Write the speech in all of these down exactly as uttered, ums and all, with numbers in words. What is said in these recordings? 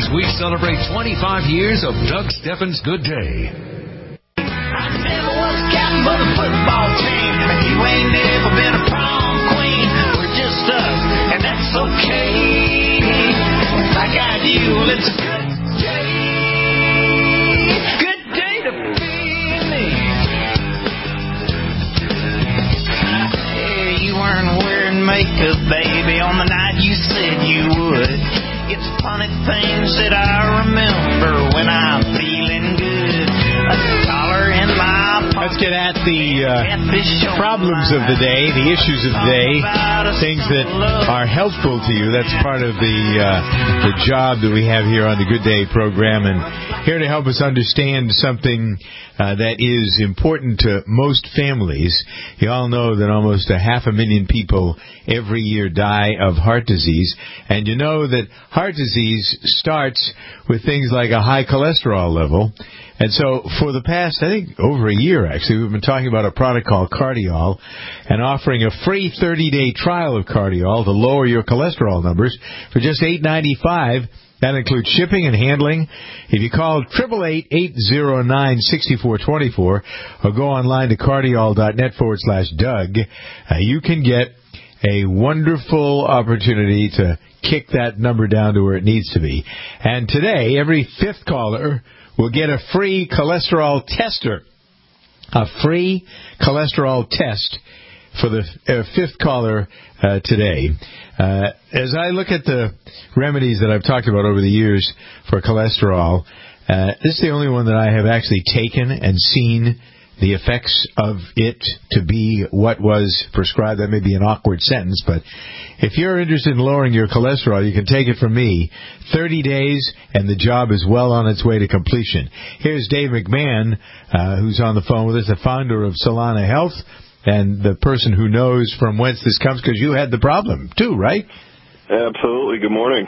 we celebrate twenty-five years of Doug Steffens' Good Day. I never was captain of the football team. You ain't never been a prom queen. We're just us, and that's okay. I got you. It's a good day. Good day to be me. Hey, you weren't wearing makeup, baby, on the night you said you would. It's funny things that I remember when I'm feeling good. A dollar in my pocket. Let's get at the uh, problems of the day, the issues of the day, things that are helpful to you. That's part of the uh, the job that we have here on the Good Day program, and here to help us understand something uh, that is important to most families. You all know that almost a half a million people every year die of heart disease, and you know that heart disease starts with things like a high cholesterol level. And so for the past, I think, over a year, actually, we've been talking about a product called Cardiol and offering a free thirty-day trial of Cardiol to lower your cholesterol numbers for just eight dollars and ninety-five cents. That includes shipping and handling. If you call eight eight eight, eight oh nine, six four two four or go online to cardiol.net forward slash Doug, uh, you can get a wonderful opportunity to kick that number down to where it needs to be. And today, every fifth caller will get a free cholesterol tester. A free cholesterol test for the uh, fifth caller uh, today. Uh, as I look at the remedies that I've talked about over the years for cholesterol, uh, this is the only one that I have actually taken and seen the effects of it to be what was prescribed. That may be an awkward sentence, but if you're interested in lowering your cholesterol, you can take it from me. thirty days, and the job is well on its way to completion. Here's Dave McMahon, uh, who's on the phone with us, the founder of Solana Health, and the person who knows from whence this comes, because you had the problem too, right? Absolutely. Good morning.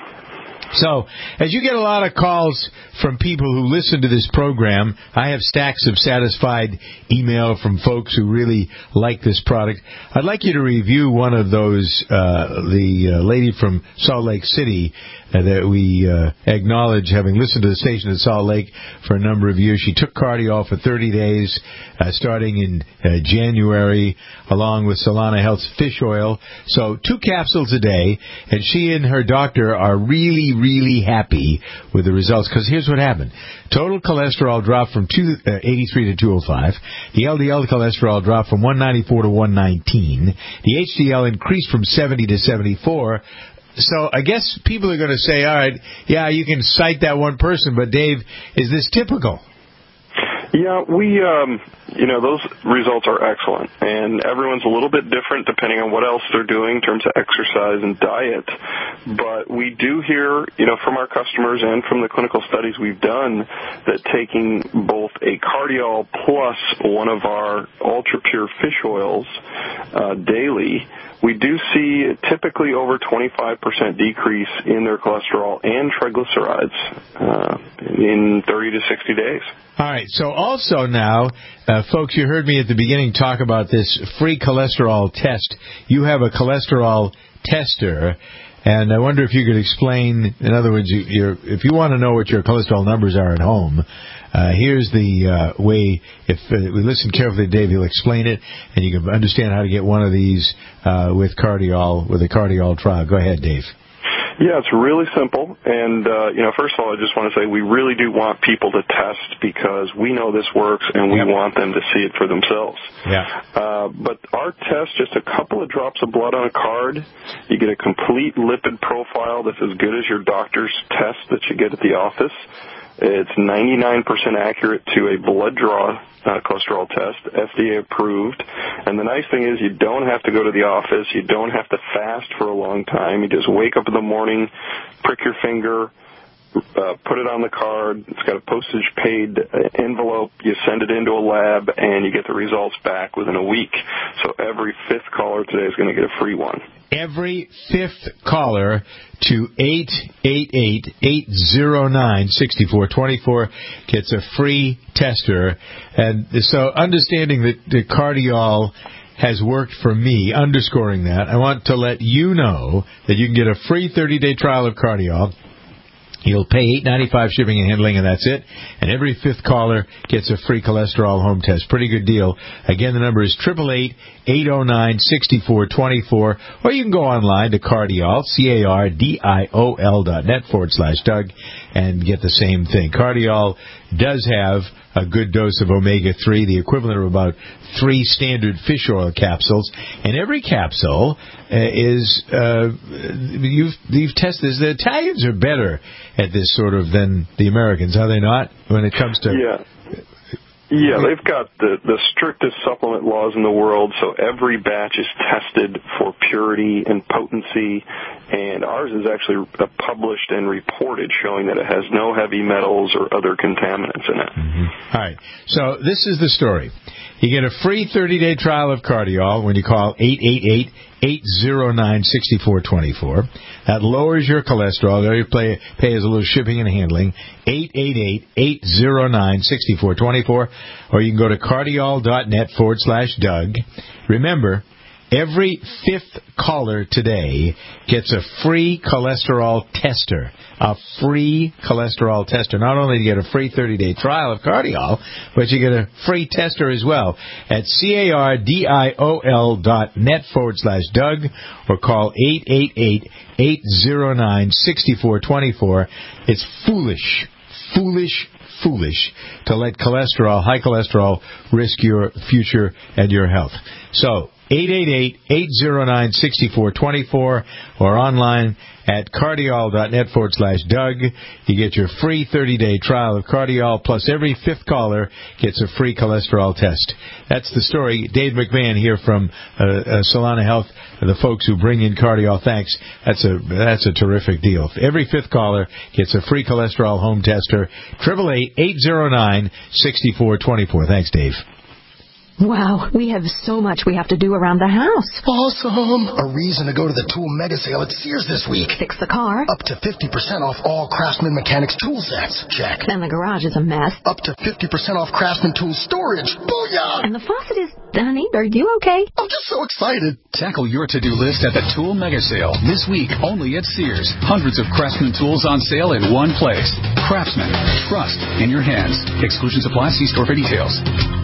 So, as you get a lot of calls from people who listen to this program, I have stacks of satisfied email from folks who really like this product. I'd like you to review one of those, uh, the uh, lady from Salt Lake City uh, that we uh, acknowledge having listened to the station in Salt Lake for a number of years. She took Cardiol for thirty days, uh, starting in uh, January, along with Solana Health's fish oil. So, two capsules a day, and she and her doctor are really, really happy with the results, because here's what happened. Total cholesterol dropped from two eighty-three to two oh five. The L D L cholesterol dropped from one ninety-four to one nineteen. The H D L increased from seventy to seventy-four. So I guess people are going to say, all right, yeah, you can cite that one person, but Dave, is this typical? Yeah, we, um, you know, those results are excellent, and everyone's a little bit different depending on what else they're doing in terms of exercise and diet. But we do hear, you know, from our customers and from the clinical studies we've done that taking both a Cardiol plus one of our ultra-pure fish oils uh, daily, we do see typically over twenty-five percent decrease in their cholesterol and triglycerides uh, in thirty to sixty days. All right. So also now, uh, folks, you heard me at the beginning talk about this free cholesterol test. You have a cholesterol tester, and I wonder if you could explain, in other words, you, you're, if you want to know what your cholesterol numbers are at home, uh, here's the uh, way, if uh, we listen carefully to Dave, he'll explain it, and you can understand how to get one of these uh, with Cardiol, with a Cardiol trial. Go ahead, Dave. Yeah, it's really simple. And, uh, you know, first of all, I just want to say we really do want people to test because we know this works and we yep. want them to see it for themselves. Yeah. Uh, but our test, just a couple of drops of blood on a card, you get a complete lipid profile that's as good as your doctor's test that you get at the office. It's ninety-nine percent accurate to a blood draw uh, cholesterol test, F D A approved. And the nice thing is you don't have to go to the office. You don't have to fast for a long time. You just wake up in the morning, prick your finger, uh, put it on the card. It's got a postage-paid envelope. You send it into a lab, and you get the results back within a week. So every fifth caller today is going to get a free one. Every fifth caller to eight eight eight, eight oh nine, six four two four gets a free tester. And so understanding that the Cardiol has worked for me, underscoring that, I want to let you know that you can get a free thirty-day trial of Cardiol You'll pay eight dollars and ninety-five cents shipping and handling, and that's it. And every fifth caller gets a free cholesterol home test. Pretty good deal. Again, the number is eight eight eight, eight oh nine, six four two four. Or you can go online to Cardiol, C A R D I O L dot net forward slash Doug, and get the same thing. Cardiol does have a good dose of omega three, the equivalent of about three standard fish oil capsules. And every capsule uh, is, uh, you've, you've tested this. The Italians are better at this sort of than the Americans, are they not, when it comes to... Yeah. Yeah, they've got the, the strictest supplement laws in the world, so every batch is tested for purity and potency, and ours is actually published and reported showing that it has no heavy metals or other contaminants in it. Mm-hmm. All right, so this is the story. You get a free thirty-day trial of Cardiol when you call eight eight eight, eight oh nine, six four two four. That lowers your cholesterol. All you pay, pay is a little shipping and handling. eight eight eight, eight oh nine, six four two four. Or you can go to cardiol dot net forward slash Doug. Remember, every fifth caller today gets a free cholesterol tester. A free cholesterol tester. Not only do you get a free thirty-day trial of Cardiol, but you get a free tester as well at C-A-R-D-I-O-L dot net forward slash Doug, or call eight eight eight, eight oh nine, six four two four. It's foolish, foolish, foolish to let cholesterol, high cholesterol, risk your future and your health. So, eight eight eight, eight oh nine, six four two four, or online at cardiol dot net forward slash Doug. You get your free thirty-day trial of Cardiol, plus every fifth caller gets a free cholesterol test. That's the story. Dave McMahon here from uh, uh, Solana Health, the folks who bring in Cardiol. Thanks. That's a that's a terrific deal. Every fifth caller gets a free cholesterol home tester. eight eight eight, eight oh nine, six four two four. Thanks, Dave. Wow, we have so much we have to do around the house. Awesome! A reason to go to the tool mega sale at Sears this week. Fix the car. Up to fifty percent off all Craftsman Mechanics tool sets. Check. And the garage is a mess. Up to fifty percent off Craftsman tool storage. Booyah! And the faucet is... Honey, are you okay? I'm just so excited. Tackle your to-do list at the Tool Mega Sale this week only at Sears. Hundreds of Craftsman tools on sale in one place. Craftsman. Trust in your hands. Exclusions apply. See store for details.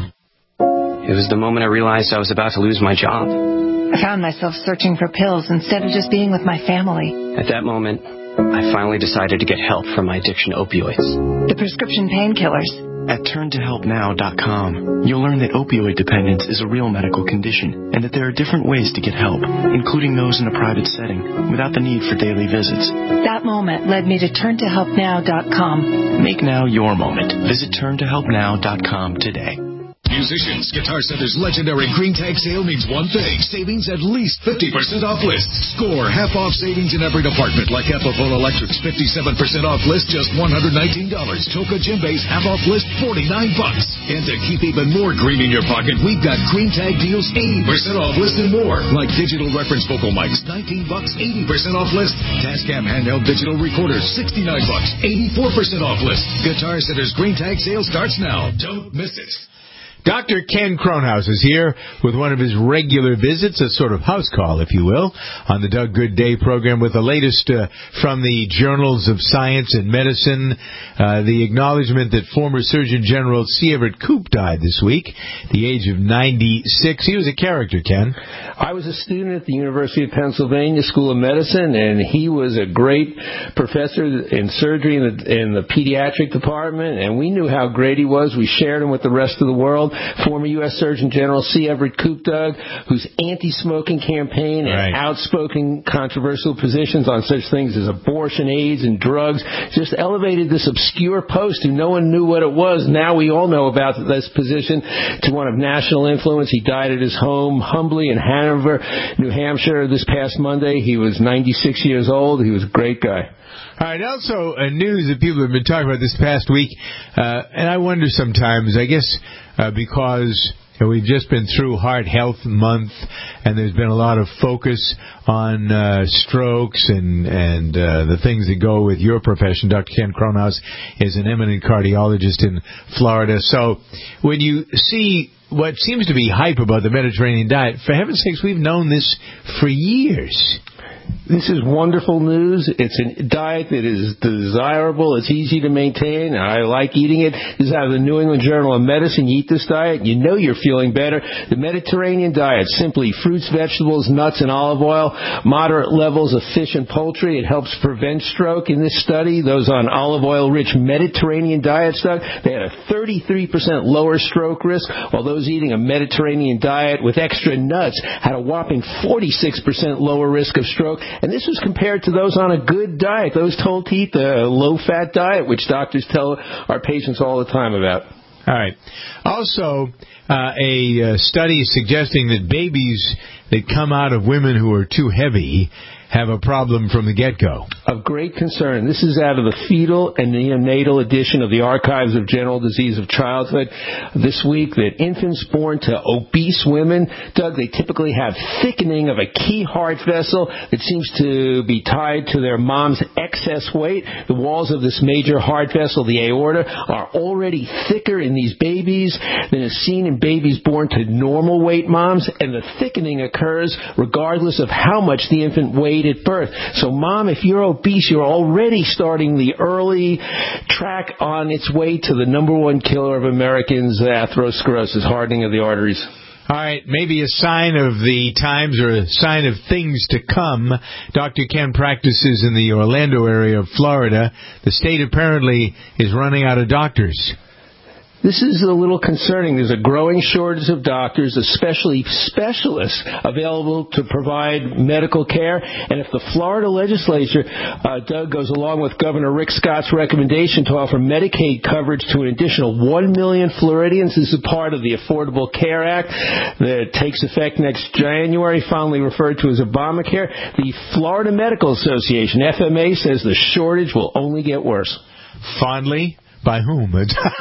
It was the moment I realized I was about to lose my job. I found myself searching for pills instead of just being with my family. At that moment, I finally decided to get help from my addiction to opioids. The prescription painkillers. At turn to help now dot com, you'll learn that opioid dependence is a real medical condition and that there are different ways to get help, including those in a private setting, without the need for daily visits. That moment led me to turn to help now dot com. Make now your moment. Visit turn to help now dot com today. Musicians, Guitar Center's legendary Green Tag sale means one thing: savings at least fifty percent off lists. Score half-off savings in every department, like Epiphone Electric's fifty-seven percent off list, just one hundred nineteen dollars. Toka Djembe's half-off list, forty-nine bucks. And to keep even more green in your pocket, we've got Green Tag deals, eighty percent off list and more. Like digital reference vocal mics, nineteen bucks, eighty percent off list. Tascam handheld digital recorders, sixty-nine bucks, eighty-four percent off list. Guitar Center's Green Tag sale starts now. Don't miss it. Doctor Ken Kronhaus is here with one of his regular visits, a sort of house call, if you will, on the Doug Good Day program with the latest uh, from the journals of science and medicine. Uh, the acknowledgement that former Surgeon General C. Everett Koop died this week, at the age of ninety-six. He was a character, Ken. I was a student at the University of Pennsylvania School of Medicine, and he was a great professor in surgery in the, in the pediatric department, and we knew how great he was. We shared him with the rest of the world. Former U S Surgeon General C. Everett Koop, Doug, whose anti-smoking campaign and right. outspoken controversial positions on such things as abortion, AIDS, and drugs just elevated this obscure post who no one knew what it was. Now we all know about this position to one of national influence. He died at his home humbly in Hanover, New Hampshire this past Monday. He was ninety-six years old. He was a great guy. All right, also uh, news that people have been talking about this past week, uh, and I wonder sometimes, I guess uh, because you know, we've just been through Heart Health Month, and there's been a lot of focus on uh, strokes and, and uh, the things that go with your profession. Doctor Ken Kronhaus is an eminent cardiologist in Florida. So when you see what seems to be hype about the Mediterranean diet, for heaven's sakes, we've known this for years. This is wonderful news. It's a diet that is desirable. It's easy to maintain. I like eating it. This is out of the New England Journal of Medicine. You eat this diet, you know you're feeling better. The Mediterranean diet, simply fruits, vegetables, nuts, and olive oil, moderate levels of fish and poultry. It helps prevent stroke. In this study, those on olive oil-rich Mediterranean diets, Doug, they had a thirty-three percent lower stroke risk, while those eating a Mediterranean diet with extra nuts had a whopping forty-six percent lower risk of stroke. And this was compared to those on a good diet, those told to eat the low-fat diet, which doctors tell our patients all the time about. All right. Also, uh, a uh, study suggesting that babies that come out of women who are too heavy have a problem from the get-go. Of great concern. This is out of the fetal and neonatal edition of the Archives of General Disease of Childhood this week, that infants born to obese women, Doug, they typically have thickening of a key heart vessel that seems to be tied to their mom's excess weight. The walls of this major heart vessel, the aorta, are already thicker in these babies than is seen in babies born to normal weight moms, and the thickening occurs regardless of how much the infant weighs at birth. So, Mom, if you're obese, you're already starting the early track on its way to the number one killer of Americans, atherosclerosis, hardening of the arteries. All right, maybe a sign of the times or a sign of things to come. Doctor Ken practices in the Orlando area of Florida. The state apparently is running out of doctors. This is a little concerning. There's a growing shortage of doctors, especially specialists, available to provide medical care. And if the Florida legislature, uh, Doug, goes along with Governor Rick Scott's recommendation to offer Medicaid coverage to an additional one million Floridians, this is part of the Affordable Care Act that takes effect next January, fondly referred to as Obamacare. The Florida Medical Association, F M A, says the shortage will only get worse. Fondly? By whom?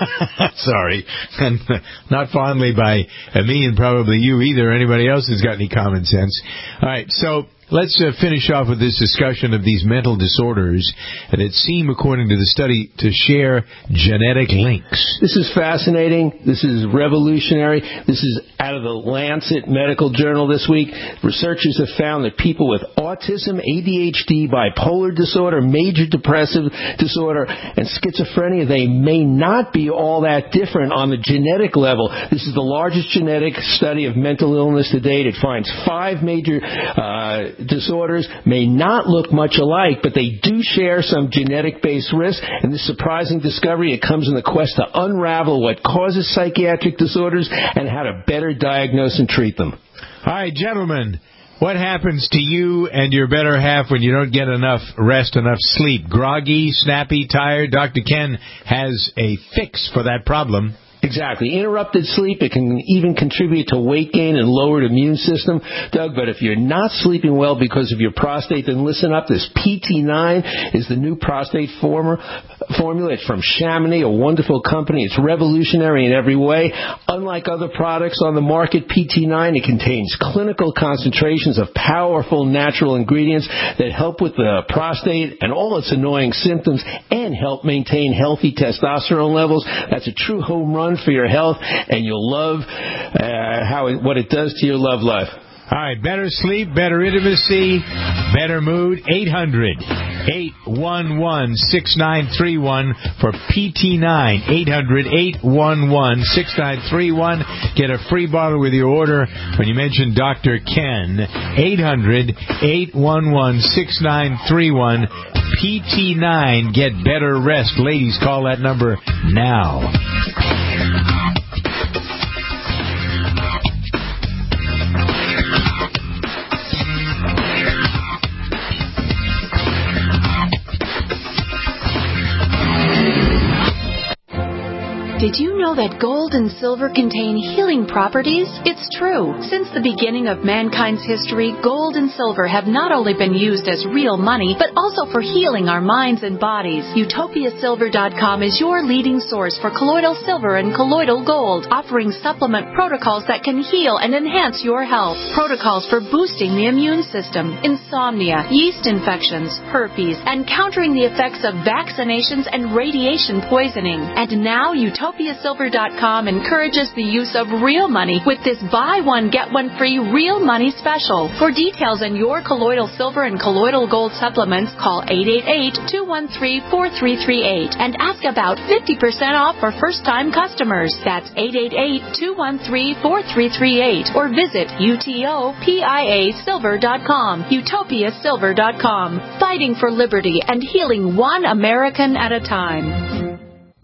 Sorry. And not fondly by me and probably you either, or anybody else who's got any common sense. All right, so let's uh, finish off with this discussion of these mental disorders that seem, according to the study, to share genetic links. This is fascinating. This is revolutionary. This is out of the Lancet Medical Journal this week. Researchers have found that people with autism, A D H D, bipolar disorder, major depressive disorder, and schizophrenia, they may not be all that different on the genetic level. This is the largest genetic study of mental illness to date. It finds five major uh, disorders, may not look much alike, but they do share some genetic-based risks. And this surprising discovery, it comes in the quest to unravel what causes psychiatric disorders and how to better diagnose and treat them. All right, gentlemen, what happens to you and your better half when you don't get enough rest, enough sleep? Groggy, snappy, tired? Doctor Ken has a fix for that problem. Exactly. Interrupted sleep, it can even contribute to weight gain and lowered immune system, Doug. But if you're not sleeping well because of your prostate, then listen up. This P T nine is the new prostate former, formula. It's from Chamonix, a wonderful company. It's revolutionary in every way. Unlike other products on the market, P T nine, it contains clinical concentrations of powerful natural ingredients that help with the prostate and all its annoying symptoms and help maintain healthy testosterone levels. That's a true home run for your health, and you'll love uh, how it, what it does to your love life. All right, better sleep, better intimacy, better mood. eight hundred, eight one one, six nine three one for P T nine. eight hundred, eight one one, six nine three one. Get a free bottle with your order when you mention Doctor Ken. eight hundred, eight one one, six nine three one. P T nine. Get better rest. Ladies, call that number now. Did you know that gold and silver contain healing properties? It's true. Since the beginning of mankind's history, gold and silver have not only been used as real money, but also for healing our minds and bodies. Utopia Silver dot com is your leading source for colloidal silver and colloidal gold, offering supplement protocols that can heal and enhance your health. Protocols for boosting the immune system, insomnia, yeast infections, herpes, and countering the effects of vaccinations and radiation poisoning. And now Utopia Silver silver dot com encourages the use of real money with this buy one, get one free real money special. For details on your colloidal silver and colloidal gold supplements, call eight eight eight, two one three, four three three eight and ask about fifty percent off for first-time customers. That's eight eight eight, two one three, four three three eight or visit utopia silver dot com. utopia silver dot com. Fighting for liberty and healing one American at a time.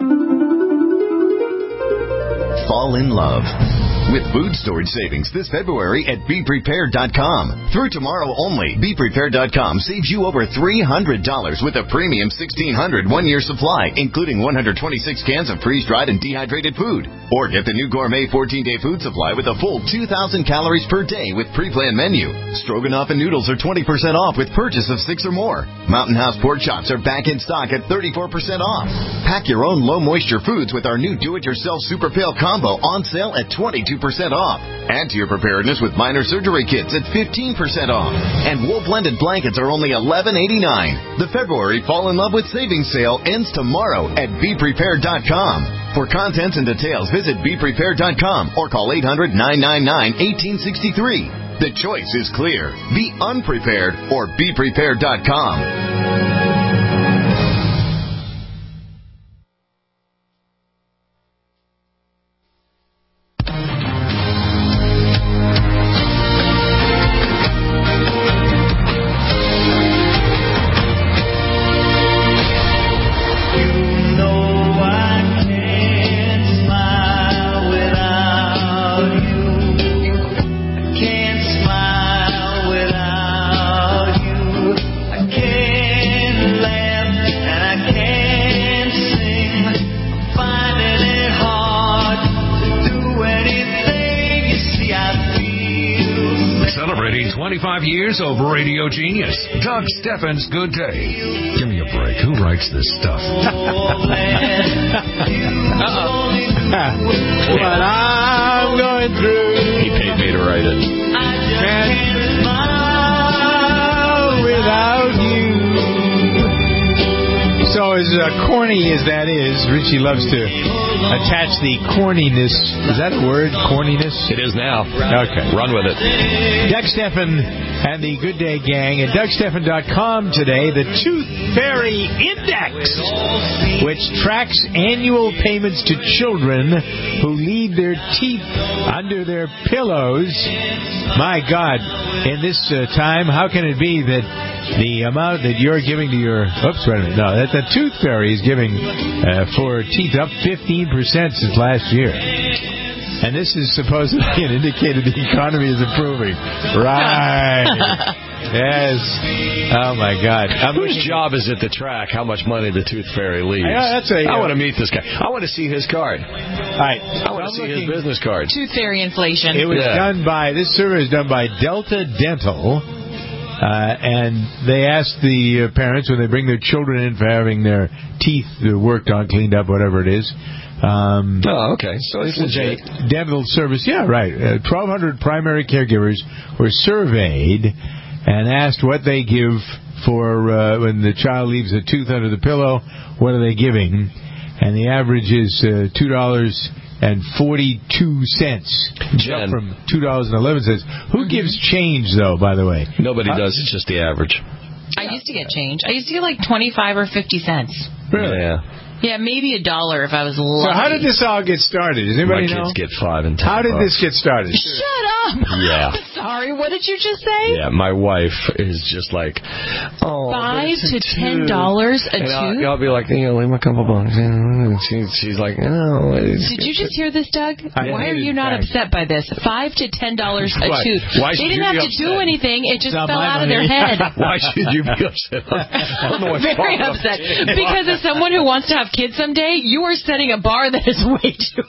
Fall in love with food storage savings this February at be prepared dot com. Through tomorrow only, be prepared dot com saves you over three hundred dollars with a premium sixteen hundred one-year supply, including one hundred twenty-six cans of freeze-dried and dehydrated food. Or get the new gourmet fourteen-day food supply with a full two thousand calories per day with pre-planned menu. Stroganoff and noodles are twenty percent off with purchase of six or more. Mountain House pork chops are back in stock at thirty-four percent off. Pack your own low-moisture foods with our new do-it-yourself Super Pail Combo on sale at twenty-two percent off. Add to your preparedness with minor surgery kits at fifteen percent off. And wool blended blankets are only eleven eighty-nine. The February Fall in Love with Savings sale ends tomorrow at be prepared dot com. For contents and details, visit be prepared dot com or call eight hundred, nine nine nine, one eight six three. The choice is clear. Be unprepared or be prepared dot com. twenty-five years of Radio Genius. Doug Steffens, Good Day. Give me a break. Who writes this stuff? What I'm going through. He paid me to write it. Can't smile without you. So as uh, corny as that is, Richie loves to attach the corniness. Is that a word? Corniness? It is now. Okay. Run with it. Doug Steffen and the Good Day Gang at Doug Steffen dot com today, the Tooth Fairy Index, which tracks annual payments to children who leave their teeth under their pillows. My God, in this uh, time, how can it be that the amount that you're giving to your... Oops, wait a minute. No, that the Tooth Fairy is giving uh, for teeth up fifteen percent since last year. And this is supposedly an indicator the economy is improving. Right. Yes. Oh, my God. I'm Whose job is it to track how much money the Tooth Fairy leaves? Yeah, that's a, I uh, want to meet this guy. I want to see his card. All right. I want to see his business card. Tooth Fairy inflation. It was Yeah. done by, this survey is done by Delta Dental. Uh, and they asked the uh, parents when they bring their children in for having their teeth uh, worked on, cleaned up, whatever it is. Um, oh, okay. So this it's is legit. a dental service. Yeah, right. Uh, twelve hundred primary caregivers were surveyed and asked what they give for uh, when the child leaves a tooth under the pillow. What are they giving? And the average is uh, two dollars and forty-two cents, Jen. from two dollars and eleven cents. Who gives change, though, by the way? Nobody uh, does. It's just the average. I used to get change. I used to get like twenty-five or fifty cents. Really? Yeah. Yeah, maybe a dollar if I was lucky. So how did this all get started? Does anybody My know? kids get five and ten How did bucks. this get started? Shut up! Yeah. Sorry, what did you just say? Yeah, my wife is just like, oh, Five to ten dollars a and tooth? I'll, I'll be like, you know, leave me a couple bucks. And she's, she's like, no. Did you just hear this, Doug? I Why are hated you not back. upset by this? Five to ten dollars a Why? tooth. Why They should didn't you have be to do upset? anything. It just It's not fell my out of their money. head. Why should you be upset? I don't know what's Very wrong. upset. Because as someone who wants to have kids someday, you are setting a bar that is way too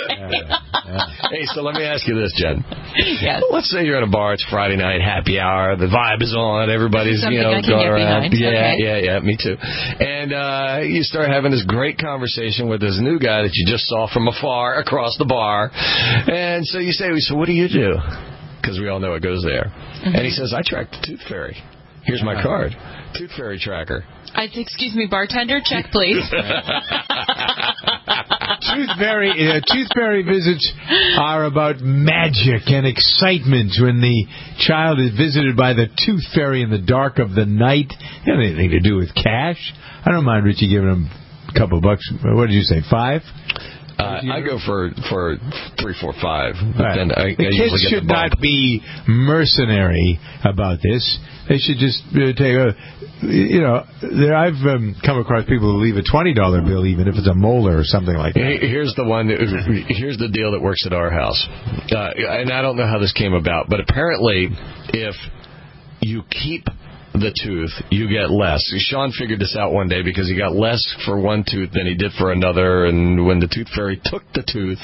high. Hey, so let me ask you this, Jen. Yes. Let's say you're at a bar, it's Friday night, happy hour, the vibe is on, everybody's, Something you know, I can going get around. behind. Yeah, Okay. yeah, yeah, me too. And uh, you start having this great conversation with this new guy that you just saw from afar across the bar. And so you say, so what do you do? Because we all know it goes there. Mm-hmm. And he says, I track the Tooth Fairy. Here's my card. Tooth Fairy tracker. I, excuse me, bartender, check, please. Tooth Tooth Fairy, uh, Tooth Fairy visits are about magic and excitement when the child is visited by the Tooth Fairy in the dark of the night. It has anything to do with cash. I don't mind Richie giving him a couple bucks. What did you say, five? Uh, I go for for three, four, five. But Right. then I, the I kids usually get should the bump. not be mercenary about this. They should just uh, take a, you know, there, I've um, come across people who leave a twenty dollar bill, even if it's a molar or something like that. Here's the one. That, here's the deal that works at our house, uh, and I don't know how this came about, but apparently, if you keep the tooth, you get less. Sean figured this out one day because he got less for one tooth than he did for another, and when the Tooth Fairy took the tooth,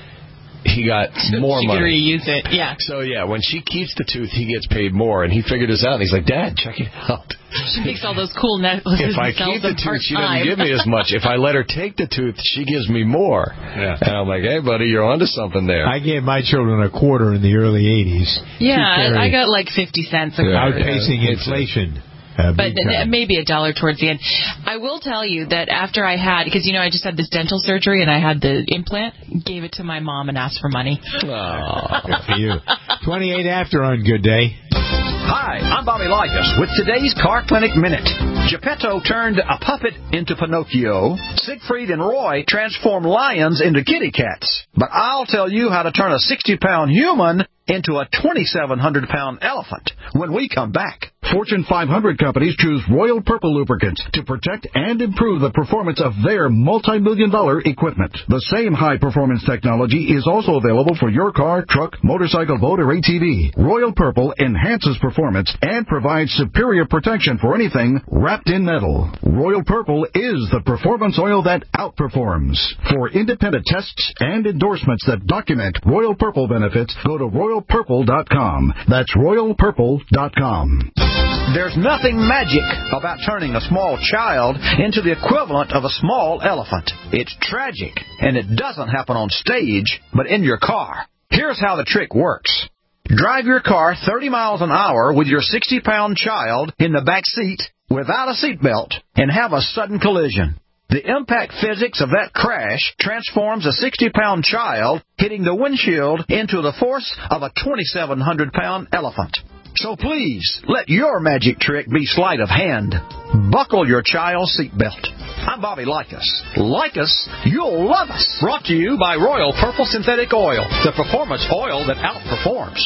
he got more she money. could reuse it, yeah. So, yeah, when she keeps the tooth, he gets paid more, and he figured this out, and he's like, Dad, check it out. She makes all those cool necklaces If I and sells keep the them tooth, she doesn't part-time. give me as much. If I let her take the tooth, she gives me more. Yeah. And I'm like, hey, buddy, you're onto something there. I gave my children a quarter in the early eighties. Yeah, I, I got like fifty cents a quarter. Outpacing Yeah. inflation. Uh, But big time. maybe a dollar towards the end. I will tell you that after I had, because, you know, I just had this dental surgery and I had the implant, gave it to my mom and asked for money. Oh, good for you. twenty-eight after on Good Day. Hi, I'm Bobby Likas with today's Car Clinic Minute. Geppetto turned a puppet into Pinocchio. Siegfried and Roy transformed lions into kitty cats. But I'll tell you how to turn a sixty pound human into a twenty-seven hundred pound elephant when we come back. Fortune five hundred companies choose Royal Purple lubricants to protect and improve the performance of their multi-million dollar equipment. The same high-performance technology is also available for your car, truck, motorcycle, boat, or A T V. Royal Purple enhances performance and provides superior protection for anything wrapped in metal. Royal Purple is the performance oil that outperforms. For independent tests and endorsements that document Royal Purple benefits, go to royal purple dot com. That's royal purple dot com. There's nothing magic about turning a small child into the equivalent of a small elephant. It's tragic, and it doesn't happen on stage, but in your car. Here's how the trick works. Drive your car thirty miles an hour with your sixty pound child in the back seat without a seatbelt and have a sudden collision. The impact physics of that crash transforms a sixty pound child hitting the windshield into the force of a twenty-seven hundred pound elephant. So please, let your magic trick be sleight of hand. Buckle your child's seatbelt. I'm Bobby Likas. Like us, you'll love us. Brought to you by Royal Purple Synthetic Oil, the performance oil that outperforms.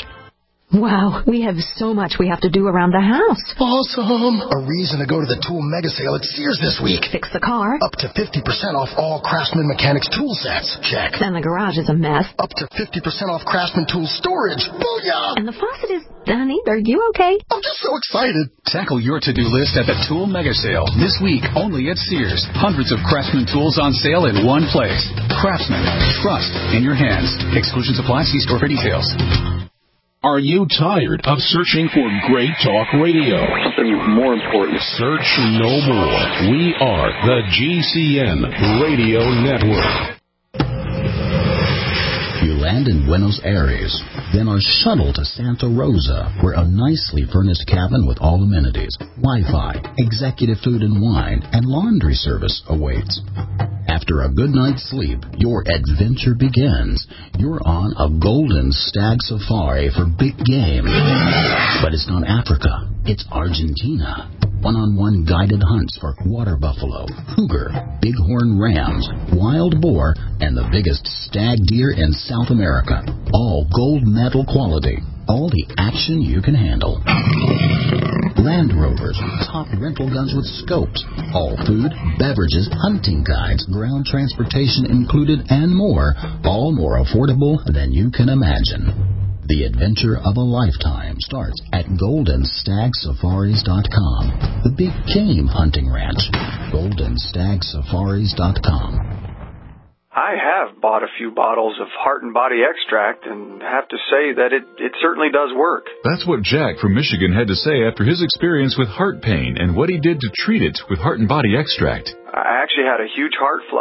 Wow, we have so much we have to do around the house. Awesome! A reason to go to the Tool Mega Sale at Sears this week. Fix the car. Up to fifty percent off all Craftsman Mechanics tool sets. Check. And the garage is a mess. Up to fifty percent off Craftsman tool storage. Booyah! And the faucet is uneven. Are you okay? I'm just so excited. Tackle your to-do list at the Tool Mega Sale this week only at Sears. Hundreds of Craftsman tools on sale in one place. Craftsman, trust in your hands. Exclusions apply. See store for details. Are you tired of searching for great talk radio? Something more important. Search no more. We are the G C N Radio Network. You land in Buenos Aires, then are shuttled to Santa Rosa, where a nicely furnished cabin with all amenities, Wi-Fi, executive food and wine, and laundry service awaits. After a good night's sleep, your adventure begins. You're on a golden stag safari for big game. But it's not Africa, it's Argentina. One-on-one guided hunts for water buffalo, cougar, bighorn rams, wild boar, and the biggest stag deer in South America. All gold medal quality. All the action you can handle. Land Rovers, top rental guns with scopes, all food, beverages, hunting guides, ground transportation included, and more, all more affordable than you can imagine. The adventure of a lifetime starts at golden stag safaris dot com, the big game hunting ranch. golden stag safaris dot com. I have bought a few bottles of Heart and Body Extract and have to say that it, it certainly does work. That's what Jack from Michigan had to say after his experience with heart pain and what he did to treat it with Heart and Body Extract. I actually had a huge heart flutter.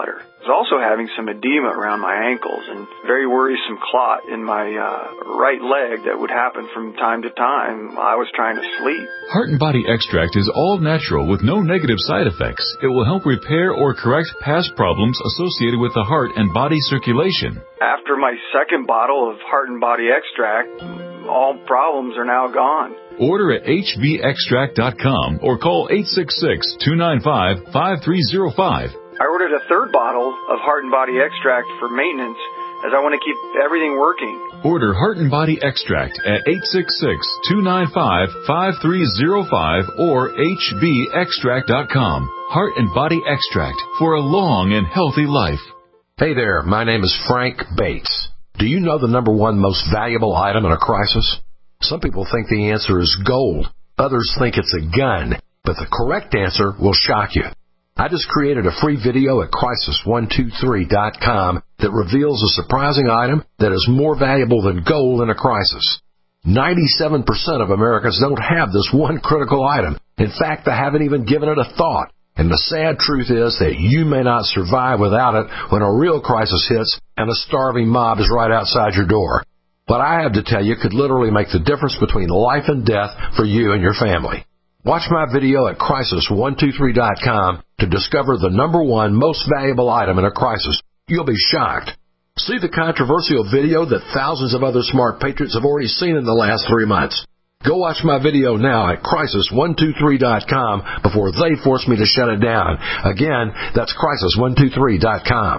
I was also having some edema around my ankles and very worrisome clot in my uh, right leg that would happen from time to time. I was trying to sleep. Heart and Body Extract is all natural with no negative side effects. It will help repair or correct past problems associated with the heart and body circulation. After my second bottle of Heart and Body Extract, all problems are now gone. Order at H V extract dot com or call eight six six, two nine five, five three zero five. I ordered a third bottle of Heart and Body Extract for maintenance as I want to keep everything working. Order Heart and Body Extract at eight six six, two nine five, five three zero five or H V extract dot com. Heart and Body Extract for a long and healthy life. Hey there, my name is Frank Bates. Do you know the number one most valuable item in a crisis? Some people think the answer is gold. Others think it's a gun. But the correct answer will shock you. I just created a free video at crisis one two three dot com that reveals a surprising item that is more valuable than gold in a crisis. ninety-seven percent of Americans don't have this one critical item. In fact, they haven't even given it a thought. And the sad truth is that you may not survive without it when a real crisis hits and a starving mob is right outside your door. What I have to tell you could literally make the difference between life and death for you and your family. Watch my video at crisis one two three dot com to discover the number one most valuable item in a crisis. You'll be shocked. See the controversial video that thousands of other smart patriots have already seen in the last three months. Go watch my video now at crisis one two three dot com before they force me to shut it down. Again, that's crisis one two three dot com.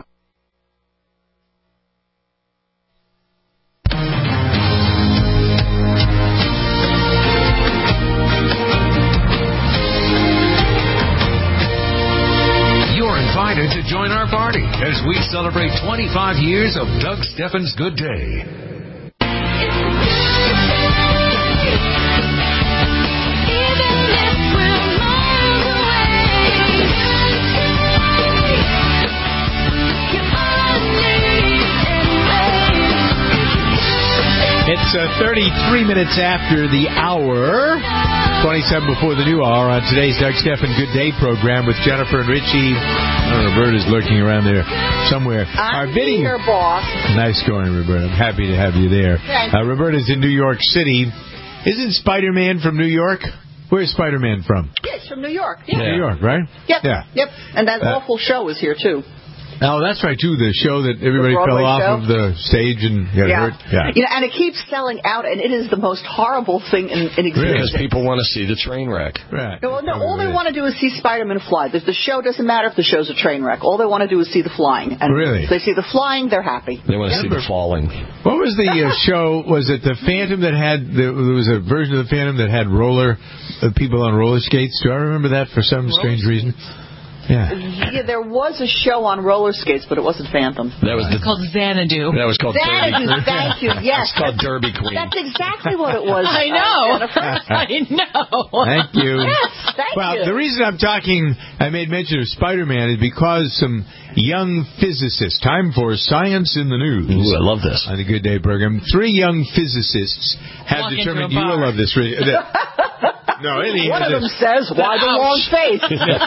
Invited to join our party as we celebrate twenty-five years of Doug Steffens' Good Day. It's uh, thirty-three minutes after the hour, twenty-seven before the new hour on today's Doug Steffens Good Day program with Jennifer and Richie. Oh, Roberta's lurking around there somewhere. I'm Our video, your boss. Nice going, Roberta. I'm happy to have you there. Uh, Roberta's in New York City. Isn't Spider-Man from New York? Where's Spider-Man from? Yes, from New York. Yeah. New York, right? Yep. Yeah. Yep. And that Uh, awful show is here, too. Oh, that's right, too. The show that everybody fell off show. of the stage and got yeah. hurt. Yeah. You know, and it keeps selling out, and it is the most horrible thing in, in existence. Because people want to see the train wreck. Right. No, no, all they want to do is see Spider-Man fly. The, the show doesn't matter if the show's a train wreck. All they want to do is see the flying. And really? if they see the flying, they're happy. They want to see the falling. What was the uh, show? Was it the Phantom that had, the, there was a version of the Phantom that had roller, uh, people on roller skates? Do I remember that for some roller strange reason? Yeah. Yeah, there was a show on roller skates, but it wasn't Phantom. That was the, called Xanadu. That was called Xanadu, Derby Queen. thank you, yes. It's called Derby Queen. That's exactly what it was. I know. I know. Thank you. Yes, thank well, you. the reason I'm talking, I made mention of Spider-Man is because some young physicists, time for Science in the News. Ooh, I love this. On the Good Day program. Three young physicists have Walk determined, into a you will bar. love this. Really, no, any One of them this. says, why the long face?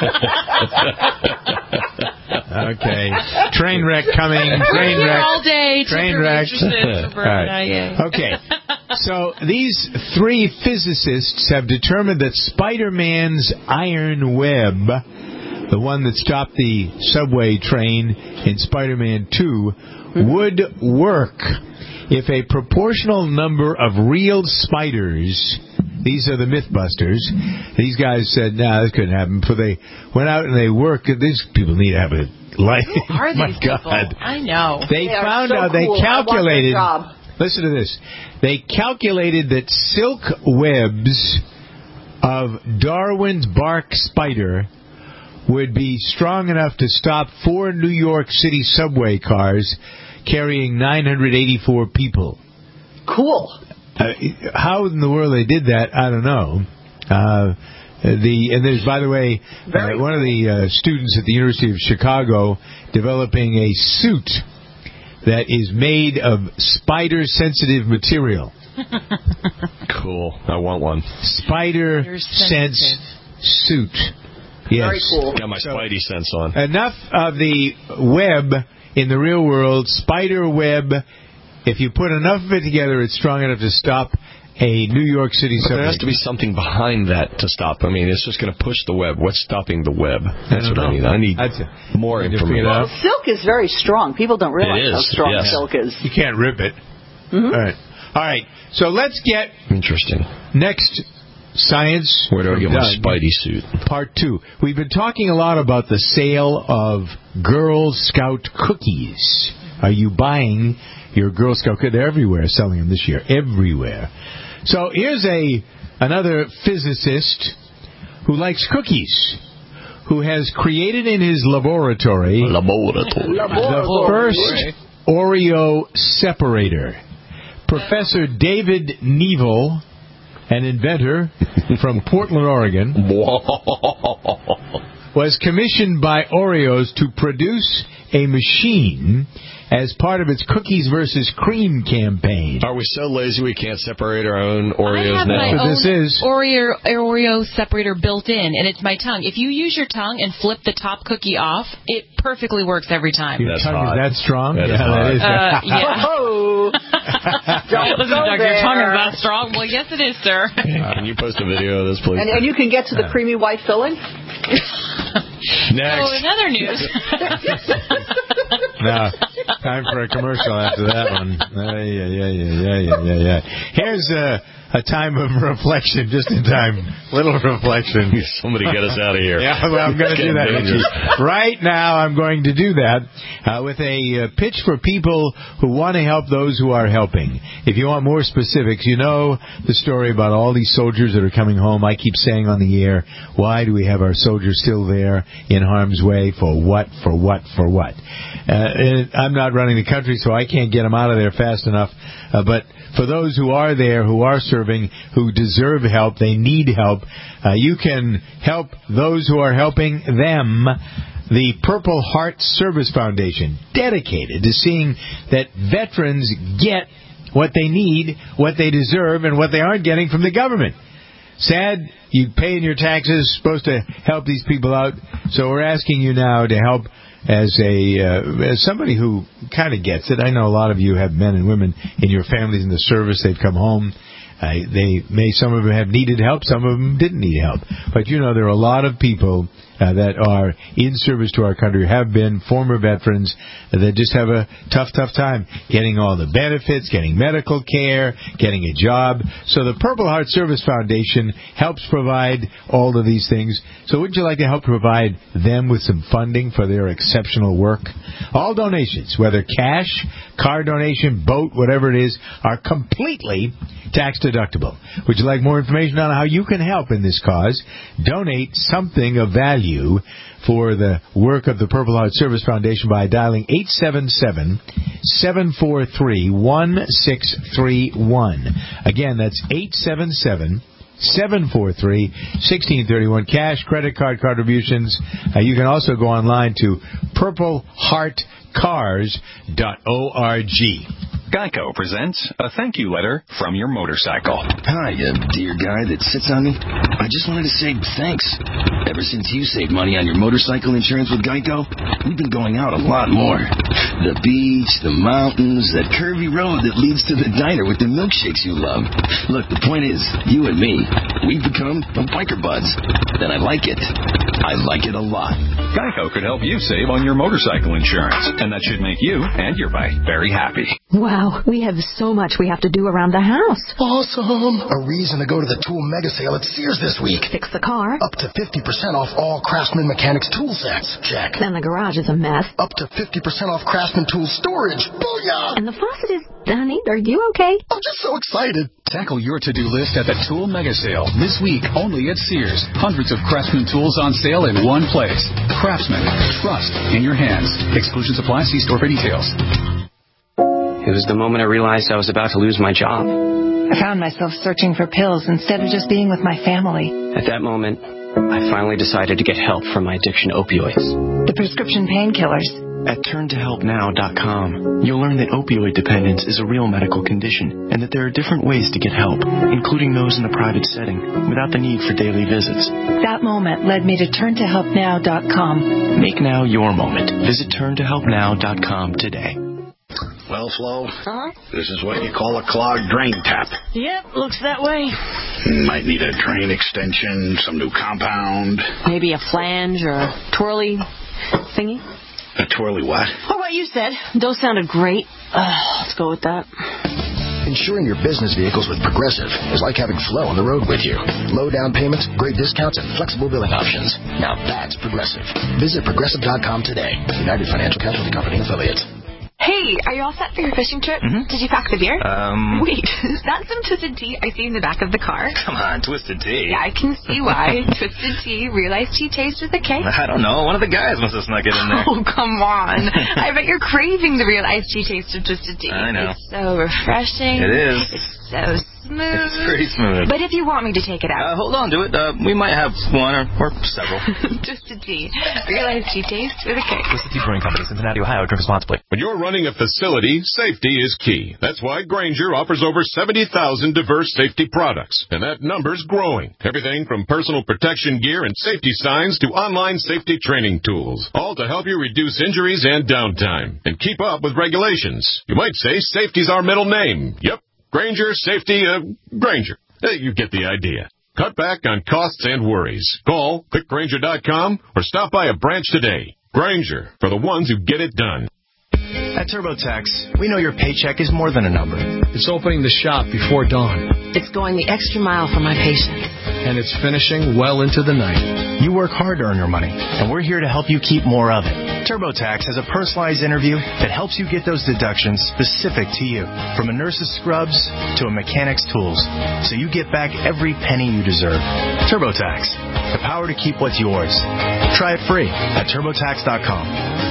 Okay. Train wreck coming. Train We're here wreck. all day. Train Super wreck. interested, Roberta, All right. yeah. Okay. So these three physicists have determined that Spider-Man's iron web, the one that stopped the subway train in Spider-Man two, would work if a proportional number of real spiders, these are the Mythbusters, these guys said, nah, this couldn't happen. So they went out and they worked. These people need to have a life. Who are My these God. people? I know. They, They are found so out, cool. they I want their calculated, job. listen to this, they calculated that silk webs of Darwin's bark spider would be strong enough to stop four New York City subway cars carrying nine hundred eighty-four people. Cool. Uh, how in the world they did that, I don't know. Uh, the and there's, by the way, uh, one of the uh, students at the University of Chicago developing a suit that is made of spider-sensitive material. Cool. I want one. Spider sense suit. Yes. Very cool. Got my Spidey sense on. Enough of the web in the real world, spider web. If you put enough of it together, it's strong enough to stop a New York City But subway. there has to be something behind that to stop. I mean, it's just going to push the web. What's stopping the web? That's I what know. I need. I need I'd, more I'd information. Well, silk is very strong. People don't realize It is, how strong yes. silk is. You can't rip it. Mm-hmm. All right. All right. So let's get Interesting. next science. Where do I from get my Doug. Spidey suit? Part two. We've been talking a lot about the sale of Girl Scout cookies. Are you buying your Girl Scout cookies? They're everywhere, selling them this year. Everywhere. So here's a another physicist who likes cookies, who has created in his laboratory, laboratory. the first Oreo separator. Professor David Neville, an inventor from Portland, Oregon, was commissioned by Oreos to produce a machine as part of its Cookies versus Cream campaign. Are we so lazy we can't separate our own Oreos I have now? my So own this is- Oreo, Oreo separator built in, and it's my tongue. If you use your tongue and flip the top cookie off, it perfectly works every time. Your That's tongue hot. is that strong? That yeah, is hot. that is. Uh, yeah. Oh, don't Listen, go Doug, there. your tongue is that strong? Well, yes, it is, sir. Can you post a video of this, please? And, and you can get to the creamy white filling. Next. Oh, in other news. No, time for a commercial after that one. Uh, yeah, yeah, yeah, yeah, yeah, yeah, yeah. Here's a, a time of reflection, just in time. Little reflection. Somebody get us out of here. Yeah, well, I'm going to do that. Dangerous. Right now, I'm going to do that uh, with a uh, pitch for people who want to help those who are helping. If you want more specifics, you know the story about all these soldiers that are coming home. I keep saying on the air, why do we have our soldiers still there in harm's way? For what? For what? For what? Uh, and I'm not running the country, so I can't get them out of there fast enough. Uh, but for those who are there, who are serving, who deserve help, they need help, uh, you can help those who are helping them. The Purple Heart Service Foundation, dedicated to seeing that veterans get what they need, what they deserve, and what they aren't getting from the government. Sad, you pay in your taxes, supposed to help these people out, so we're asking you now to help as a uh, as somebody who kind of gets it. I know a lot of you have men and women in your families in the service. They've come home. Uh, they may some of them have needed help, some of them didn't need help. But you know there are a lot of people uh, that are in service to our country, have been former veterans uh, that just have a tough, tough time getting all the benefits, getting medical care, getting a job. So the Purple Heart Service Foundation helps provide all of these things. So wouldn't you like to help provide them with some funding for their exceptional work? All donations, whether cash, car donation, boat, whatever it is, are completely tax deductible. Would you like more information on how you can help in this cause? Donate something of value for the work of the Purple Heart Service Foundation by dialing eight seven seven, seven four three, one six three one. Again, that's eight seven seven, seven four three, one six three one. Cash, credit card contributions. Uh, you can also go online to purple heart cars dot org. Geico presents a thank you letter from your motorcycle. Hi, uh, dear guy that sits on me. I just wanted to say thanks. Ever since you saved money on your motorcycle insurance with Geico, we've been going out a lot more. The beach, the mountains, that curvy road that leads to the diner with the milkshakes you love. Look, the point is, you and me, we've become biker buds. And I like it. I like it a lot. Geico could help you save on your motorcycle insurance, and that should make you and your bike very happy. Wow, we have so much we have to do around the house. Awesome. A reason to go to the Tool Mega Sale at Sears this week. Fix the car. Up to fifty percent off all Craftsman Mechanics tool sets. Check. Then the garage is a mess. Up to fifty percent off Craftsman tool storage. Booyah! And the faucet is... Honey, are you okay? I'm just so excited. Tackle your to-do list at the Tool Mega Sale this week only at Sears. Hundreds of Craftsman tools on sale in one place. Craftsman, trust in your hands. Exclusions apply. See store for details. It was the moment I realized I was about to lose my job. I found myself searching for pills instead of just being with my family. At that moment, I finally decided to get help from my addiction to opioids. The prescription painkillers. At turn to help now dot com, you'll learn that opioid dependence is a real medical condition and that there are different ways to get help, including those in the private setting, without the need for daily visits. That moment led me to turn to help now dot com. Make now your moment. Visit turn to help now dot com today. Well, Flo, Uh-huh. this is what you call a clogged drain tap. Yep, looks that way. Might need a drain extension, some new compound. Maybe a flange or a twirly thingy. A twirly what? Oh, what you said. Those sounded great. Uh, let's go with that. Insuring your business vehicles with Progressive is like having Flo on the road with you. Low down payments, great discounts, and flexible billing options. Now that's Progressive. Visit Progressive dot com today. United Financial Casualty Company and Affiliates. Hey, are you all set for your fishing trip? Mm-hmm. Did you pack the beer? Um. Wait, is that some Twisted Tea I see in the back of the car? Come on, Twisted Tea. Yeah, I can see why. Twisted Tea, Real Iced Tea taste with a K. I don't know. One of the guys must have snuck it in there. Oh, come on. I bet you're craving the Real Iced Tea taste of Twisted Tea. I know. It's so refreshing. It is. It's so smooth. It's pretty smooth. But if you want me to take it out. Uh, hold on to it. Uh, we might have one or, or several. Twisted Tea, Real Iced Tea taste with a K. Twisted Tea Brewing Company, Cincinnati, Ohio. Drink responsibly. When you're running a facility, safety is key. That's why Grainger offers over seventy thousand diverse safety products. And that number's growing. Everything from personal protection gear and safety signs to online safety training tools. All to help you reduce injuries and downtime. And keep up with regulations. You might say safety's our middle name. Yep. Grainger, safety, uh, Grainger. Uh, you get the idea. Cut back on costs and worries. Call click grainger dot com or stop by a branch today. Grainger, for the ones who get it done. At TurboTax, we know your paycheck is more than a number. It's opening the shop before dawn. It's going the extra mile for my patients. And it's finishing well into the night. You work hard to earn your money, and we're here to help you keep more of it. TurboTax has a personalized interview that helps you get those deductions specific to you, from a nurse's scrubs to a mechanic's tools, so you get back every penny you deserve. TurboTax, the power to keep what's yours. Try it free at turbotax dot com.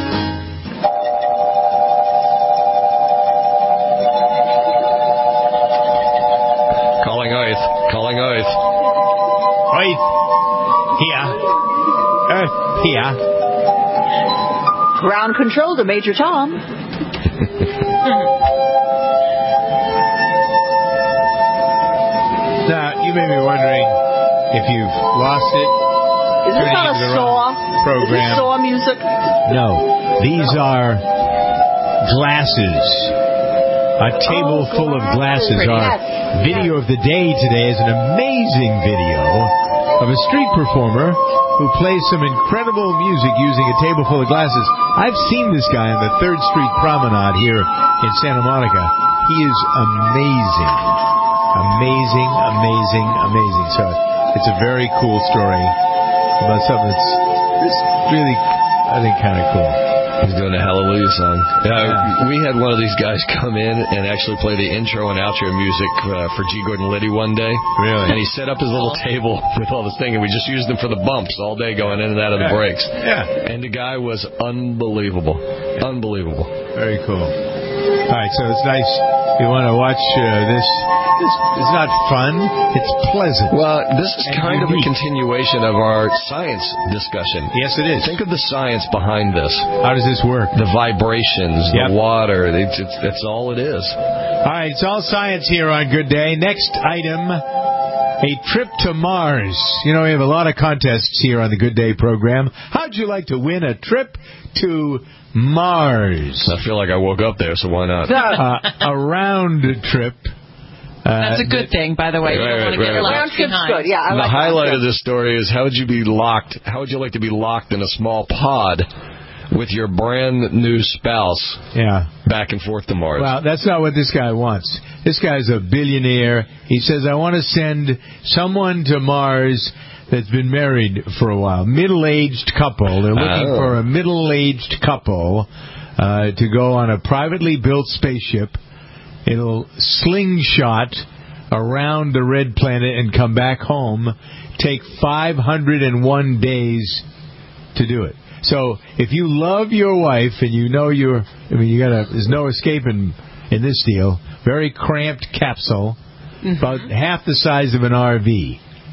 Calling Earth. Calling Earth. Earth. Here. Earth. Here. Ground control to Major Tom. Now, you may be wondering if you've lost it. Is this not a saw? Program. Is this saw music? No. These are glasses. A table oh, full of glasses. Our yes. video of the day today is an amazing video of a street performer who plays some incredible music using a table full of glasses. I've seen this guy on the third Street Promenade here in Santa Monica. He is amazing. Amazing, amazing, amazing. So it's a very cool story about something that's just really, I think, kind of cool. He's doing a Hallelujah song. Yeah, yeah, we had one of these guys come in and actually play the intro and outro music uh, for G. Gordon Liddy one day. Really? And he set up his little table with all this thing, and we just used them for the bumps all day going in and out of the yeah. breaks. Yeah. And the guy was unbelievable. Yeah. Unbelievable. Very cool. All right, so it's nice. You want to watch uh, this. This is not fun. It's pleasant. Well, this is kind unique. of a continuation of our science discussion. Yes, it is. Think of the science behind this. How does this work? The vibrations, yep. the water. It's, it's, that's all it is. All right, it's all science here on Good Day. Next item, a trip to Mars. You know, we have a lot of contests here on the Good Day program. How'd you like to win a trip to Mars? I feel like I woke up there, so why not? uh, a round trip. Uh, That's a good thing, by the way. You don't right, want to right, get right. left behind. Good. Yeah, I the like highlight of this story is how would you be locked? How would you like to be locked in a small pod with your brand new spouse? Yeah, back and forth to Mars. Well, that's not what this guy wants. This guy's a billionaire. He says, "I want to send someone to Mars that's been married for a while. Middle-aged couple. They're looking oh. for a middle-aged couple uh, to go on a privately built spaceship. It'll slingshot around the red planet and come back home. Take five hundred one days to do it. So if you love your wife and you know you're, I mean, you gotta. There's no escaping in this deal. Very cramped capsule, mm-hmm. about half the size of an R V.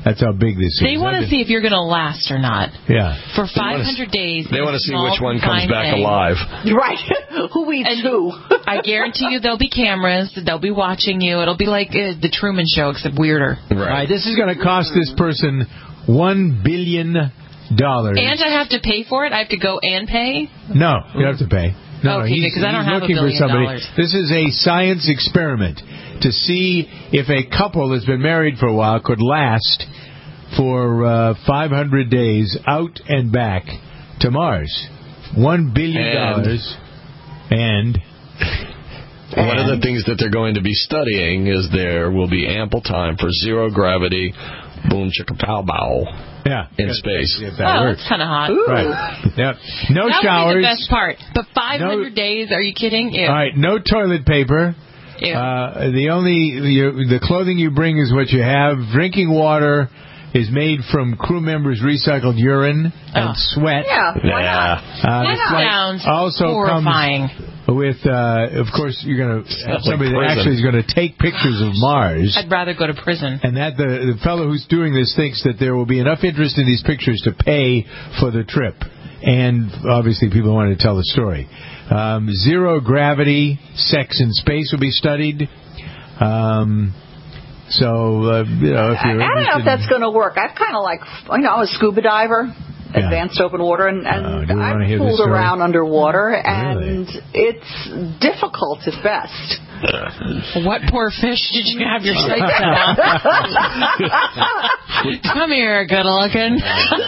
That's how big this They is. want to see if you're going to last or not. Yeah. For five hundred days. They want to see which one comes back day. alive. Right. Who eats and who? I guarantee you there'll be cameras. They'll be watching you. It'll be like uh, the Truman Show, except weirder. Right. All right. This is going to cost this person one billion dollars. And I have to pay for it? I have to go and pay? No, you don't have to pay. No, okay, he's, because I don't he's have looking a billion for somebody. dollars. This is a science experiment to see if a couple that's been married for a while could last for uh, five hundred days out and back to Mars. One billion dollars. And, and one of the things that they're going to be studying is there will be ample time for zero gravity, boom chicka pow bow. Yeah, in yeah, space. Yeah, that oh, works. that's kind of hot. Ooh. Right. Yep. No that showers. Would be the best part. But five hundred no, days? Are you kidding? Ew. All right. No toilet paper. Ew. Uh, the only you, the clothing you bring is what you have. Drinking water is made from crew members' recycled urine and oh. sweat. Yeah. Why not? Uh, that sounds also horrifying. Comes with, uh, of course, you're going to have somebody like that actually is going to take pictures of Mars. I'd rather go to prison. And that the, the fellow who's doing this thinks that there will be enough interest in these pictures to pay for the trip. And obviously people want to tell the story. Um, zero gravity, sex in space will be studied. Um, so, uh, you know, if you're I, I don't know if that's going to work. I've kind of like, you know, I'm a scuba diver. Yeah. Advanced open water, and, and uh, I've fooled around underwater, and really? It's difficult at best. What poor fish did you have your sights set on? Come here, good looking.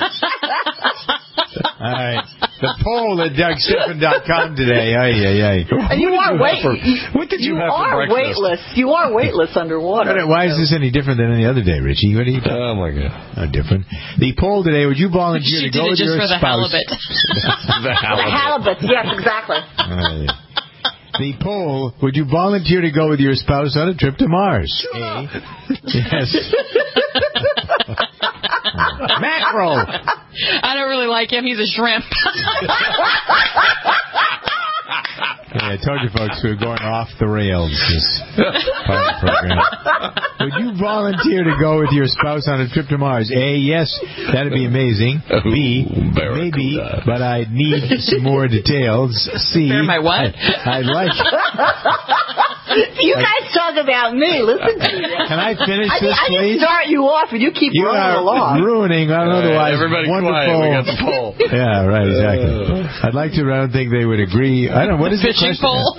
All right. The poll at Doug Stephan dot com today. Ay, ay, ay. And you are weight. What did you, you have for are breakfast? weightless. You are weightless underwater. Why is this any different than any other day, Richie? What are you Oh my God. No different. The poll today: would you volunteer she to go did it with just your for the spouse? halibut. the halibut. The halibut. Yes, exactly. Uh, the poll: would you volunteer to go with your spouse on a trip to Mars? A. Yes. Mackerel. I don't really like him. He's a shrimp. Yeah, I told you folks we were going off the rails this part of the program. Would you volunteer to go with your spouse on a trip to Mars? A, yes, that'd be amazing. B, maybe, but I'd need some more details. C, Bear my what? I, I'd like... You guys talk about me. Listen to me. Can I finish I, this, I please? didn't start you off, and you keep you running are along. ruining an otherwise right, everybody wonderful... quiet. We got the poll. Yeah, right, exactly. Uh, I'd like to, I don't think they would agree. I don't know, what is the Fishing question? pole?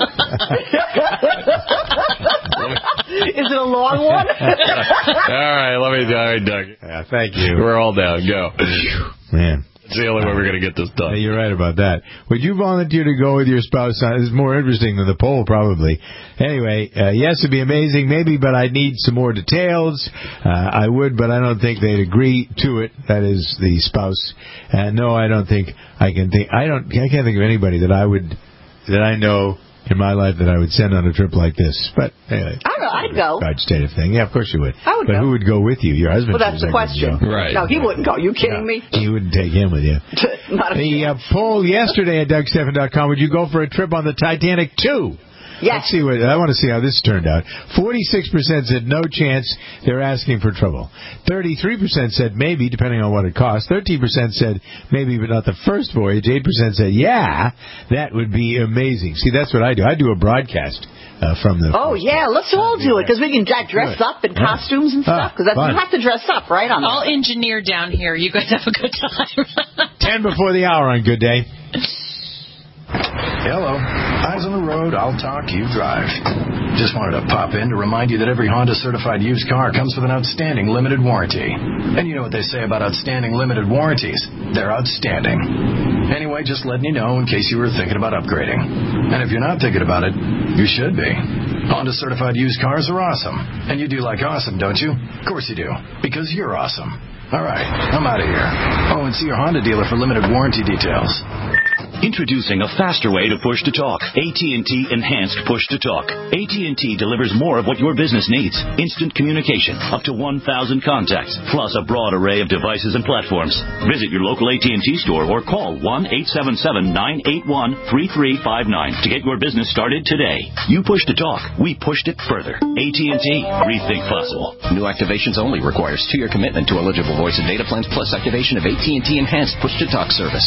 Is it a long one? All right, let me... All right, Doug. Yeah, thank you. We're all down. Go. Man. It's the only way we're going to get this done. Yeah, you're right about that. Would you volunteer to go with your spouse? It's more interesting than the poll, probably. Anyway, uh, yes, it'd be amazing, maybe, but I'd need some more details. Uh, I would, but I don't think they'd agree to it. That is the spouse. Uh, no, I don't think I can think. I don't. I can't think of anybody that I would that I know in my life that I would send on a trip like this. But anyway, I don't know. I'd go. Vegetative thing. Yeah, of course you would. I would but go. who would go with you? Your husband? Well, that's the question. Right. No, he wouldn't go. You kidding yeah. me? You wouldn't take him with you. Not a the uh, poll yesterday at Doug Stephan dot com: would you go for a trip on the Titanic two? Yes. Let's see what I want to see how this turned out. Forty-six percent said no chance. They're asking for trouble. Thirty-three percent said maybe, depending on what it costs. Thirteen percent said maybe, but not the first voyage. Eight percent said yeah, that would be amazing. See, that's what I do. I do a broadcast uh, from the. Oh yeah, let's all do it because we can dress up in costumes and stuff. Because you have to dress up, right? On I'll engineer down here. You guys have a good time. Ten before the hour on Good Day. Hello. Eyes on the road, I'll talk, you drive. Just wanted to pop in to remind you that every Honda certified used car comes with an outstanding limited warranty. And you know what they say about outstanding limited warranties. They're outstanding. Anyway, just letting you know in case you were thinking about upgrading. And if you're not thinking about it, you should be. Honda certified used cars are awesome. And you do like awesome, don't you? Of course you do. Because you're awesome. All right, I'm out of here. Oh, and see your Honda dealer for limited warranty details. Introducing a faster way to push to talk. A T and T Enhanced Push to Talk. A T and T delivers more of what your business needs. Instant communication, up to one thousand contacts, plus a broad array of devices and platforms. Visit your local A T and T store or call one eight seven seven, nine eight one, three three five nine to get your business started today. You push to talk, we pushed it further. A T and T, rethink possible. New activations only requires two-year commitment to eligible voice and data plans plus activation of A T and T Enhanced Push to Talk service.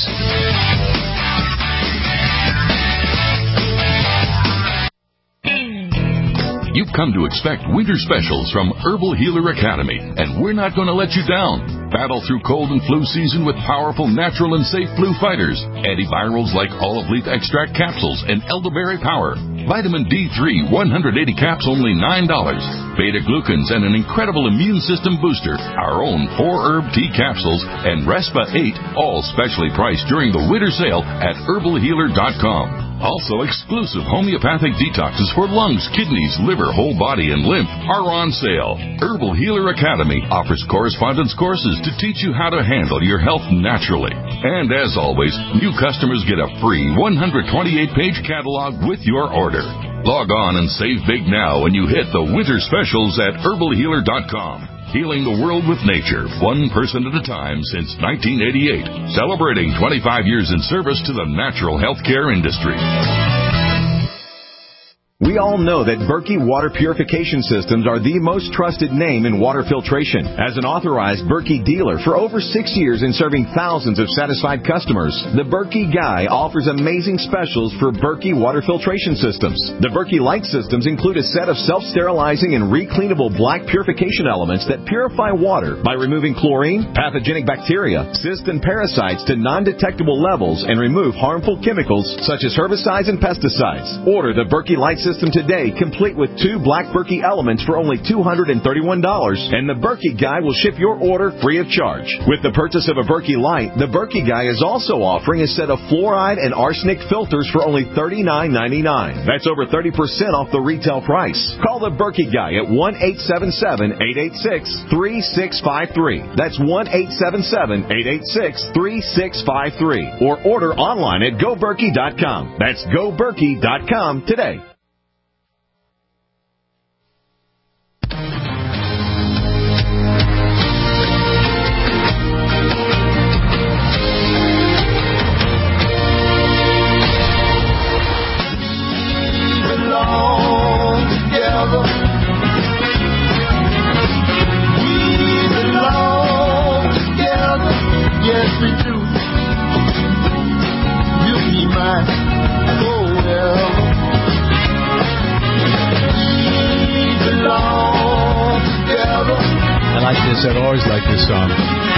You've come to expect winter specials from Herbal Healer Academy, and we're not going to let you down. Battle through cold and flu season with powerful, natural, and safe flu fighters. Antivirals like olive leaf extract capsules and elderberry power. Vitamin D three, one hundred eighty caps, only nine dollars. Beta-glucans and an incredible immune system booster. Our own four-herb tea capsules and Respa eight, all specially priced during the winter sale at herbal healer dot com. Also, exclusive homeopathic detoxes for lungs, kidneys, liver, whole body, and lymph are on sale. Herbal Healer Academy offers correspondence courses to teach you how to handle your health naturally. And as always, new customers get a free one hundred twenty-eight page catalog with your order. Log on and save big now when you hit the winter specials at herbal healer dot com. Healing the world with nature, one person at a time since nineteen eighty-eight. Celebrating twenty-five years in service to the natural healthcare industry. We all know that Berkey Water Purification Systems are the most trusted name in water filtration. As an authorized Berkey dealer for over six years and serving thousands of satisfied customers, the Berkey Guy offers amazing specials for Berkey Water Filtration Systems. The Berkey Light Systems include a set of self-sterilizing and recleanable black purification elements that purify water by removing chlorine, pathogenic bacteria, cysts, and parasites to non-detectable levels and remove harmful chemicals such as herbicides and pesticides. Order the Berkey Light System today, complete with two black Berkey elements for only two hundred thirty-one dollars, and the Berkey Guy will ship your order free of charge. With the purchase of a Berkey Light, the Berkey Guy is also offering a set of fluoride and arsenic filters for only thirty-nine ninety-nine. That's over thirty percent off the retail price. Call the Berkey Guy at one eight seven seven, eight eight six, three six five three. That's one eight seven seven, eight eight six, three six five three. Or order online at go berkey dot com. That's go berkey dot com today. I've always liked this song.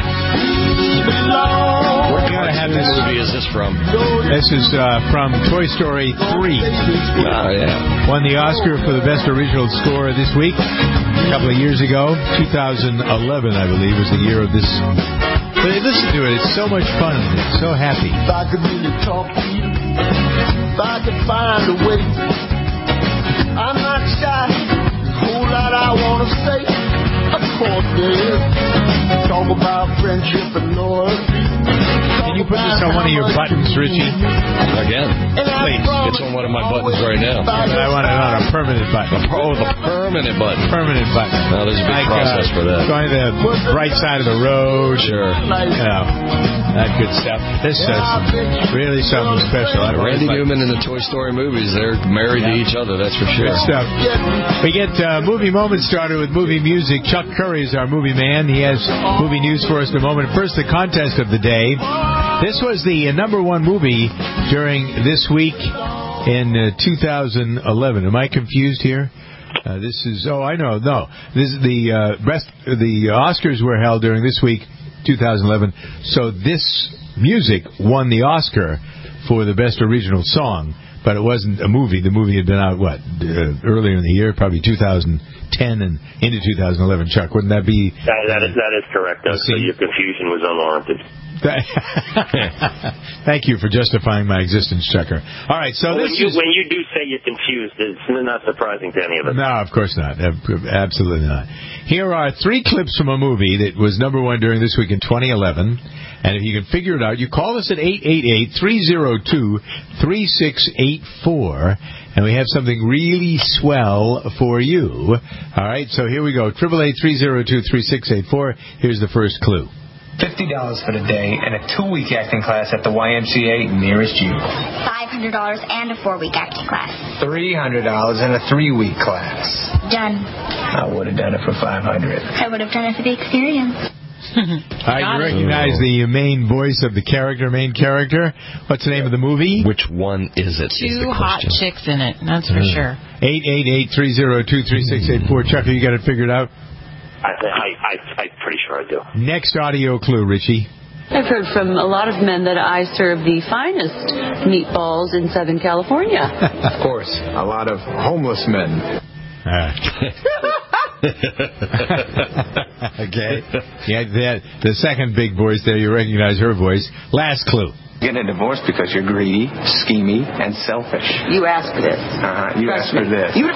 What kind of movie is this from? This is uh, from Toy Story three. Oh, yeah. Won the Oscar for the Best Original Score this week. A couple of years ago. two thousand eleven, I believe, was the year of this. But listen to it. It's so much fun. It's so happy. If I could really talk to you, if I could find a way, I'm not shy. There's a whole lot I want to say. Of course there is. Talk about friendship and loyalty. Can you put this on one of your buttons, Richie? Again? Please. It's on one of my buttons right now. But I want it on a permanent button. Oh, the permanent button. Permanent button. Now, there's a big like, process uh, for that. Going to the right side of the road. Sure. You know, that good stuff. This is really something special. Yeah, Randy Newman and the Toy Story movies, they're married yeah. to each other, that's for sure. Good stuff. We get uh, movie moments started with movie music. Chuck Curry is our movie man. He has movie news for us in a moment. First, the contest of the day. This was the uh, number one movie during this week in uh, two thousand eleven. Am I confused here? Uh, this is oh I know no this is the uh, best the Oscars were held during this week two thousand eleven. So this music won the Oscar for the best original song, but it wasn't a movie. The movie had been out what uh, earlier in the year, probably two thousand ten and into two thousand eleven. Chuck, wouldn't that be? That, that is that is correct. So your confusion was unwarranted. Thank you for justifying my existence, Chucker. All right, so well, this when you, is... when you do say you're confused, it's not surprising to any of us. No, of course not. Absolutely not. Here are three clips from a movie that was number one during this week in twenty eleven. And if you can figure it out, you call us at eight eight eight, three oh two, three six eight four, and we have something really swell for you. All right, so here we go. eight eight eight, three oh two, three six eight four. Here's the first clue. fifty dollars for the day and a two-week acting class at the Y M C A nearest you. five hundred dollars and a four-week acting class. three hundred dollars and a three-week class. Done. I would have done it for five hundred dollars. I would have done it for the experience. All right, you recognize the main voice of the character, main character. What's the name of the movie? Which one is it? Two is the hot chicks in it, that's for Mm. sure. eight eight eight, three oh two, three six eight four. Chucker, you got it figured out? I, I, I, I'm pretty sure I do. Next audio clue, Richie. I've heard from a lot of men that I serve the finest meatballs in Southern California. Of course, a lot of homeless men. Uh. Okay. Yeah, that, the second big voice there, you recognize her voice. Last clue. Get a divorce because you're greedy, schemy, and selfish. You asked for this. Uh-huh. You Trust asked for me. this. You...